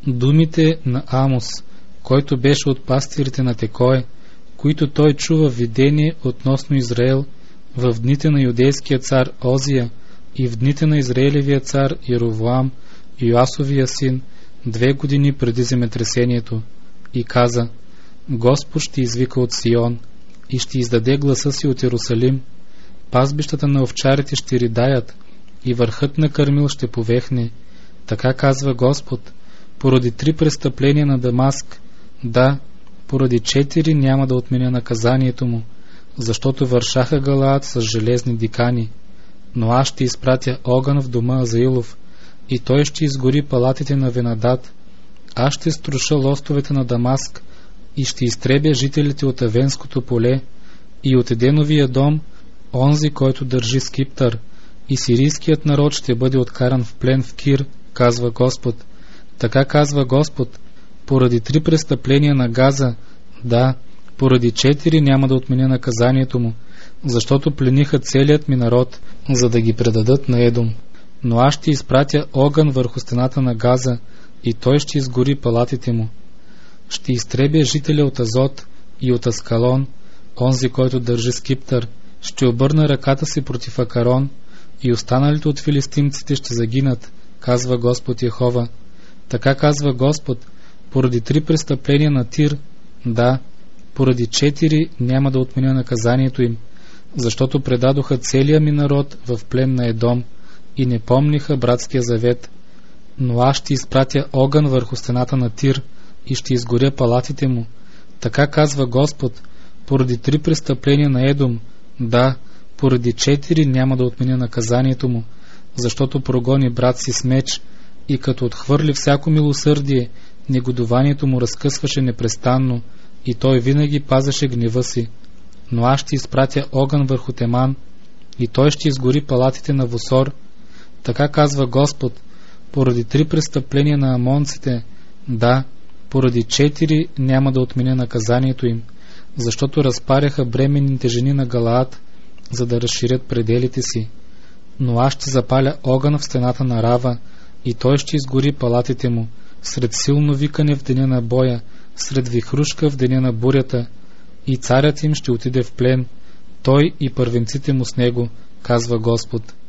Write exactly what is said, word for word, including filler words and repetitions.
Думите на Амос, който беше от пастирите на Текое, които той чува видение относно Израел в дните на юдейския цар Озия и в дните на Израелевия цар Яровоам, Йоасовия син, две години преди земетресението, и каза: Господ ще извика от Сион и ще издаде гласа си от Иерусалим, пазбищата на овчарите ще ридаят и върхът на Кърмил ще повехне. Така казва Господ: поради три престъпления на Дамаск, да, поради четири няма да отменя наказанието му, защото вършаха Галаад с железни дикани. Но аз ще изпратя огън в дома Азаилов, и той ще изгори палатите на Венадат. Аз ще струша лостовете на Дамаск и ще изтребя жителите от Авенското поле и от Еденовия дом, онзи, който държи скиптър, и сирийският народ ще бъде откаран в плен в Кир, казва Господ. Така казва Господ: поради три престъпления на Газа, да, поради четири няма да отменя наказанието му, защото плениха целият ми народ, за да ги предадат на Едом. Но аз ще изпратя огън върху стената на Газа и той ще изгори палатите му. Ще изтребя жителя от Азот и от Аскалон, онзи, който държи скиптър, ще обърна ръката си против Акарон и останалите от филистимците ще загинат, казва Господ Йехова. Така казва Господ: поради три престъпления на Тир, да, поради четири няма да отменя наказанието им, защото предадоха целия ми народ в плен на Едом и не помниха братския завет. Но аз ще изпратя огън върху стената на Тир и ще изгоря палатите му. Така казва Господ: поради три престъпления на Едом, да, поради четири няма да отменя наказанието му, защото прогони брат си с меч и като отхвърли всяко милосърдие, негодованието му разкъсваше непрестанно и той винаги пазеше гнева си. Но аз ще изпратя огън върху Теман и той ще изгори палатите на Восор. Така казва Господ: поради три престъпления на амонците, да, поради четири няма да отменя наказанието им, защото разпаряха бременните жени на Галаад, за да разширят пределите си. Но аз ще запаля огън в стената на Рава и той ще изгори палатите му, сред силно викане в деня на боя, сред вихрушка в деня на бурята, и царят им ще отиде в плен, той и първенците му с него, казва Господ.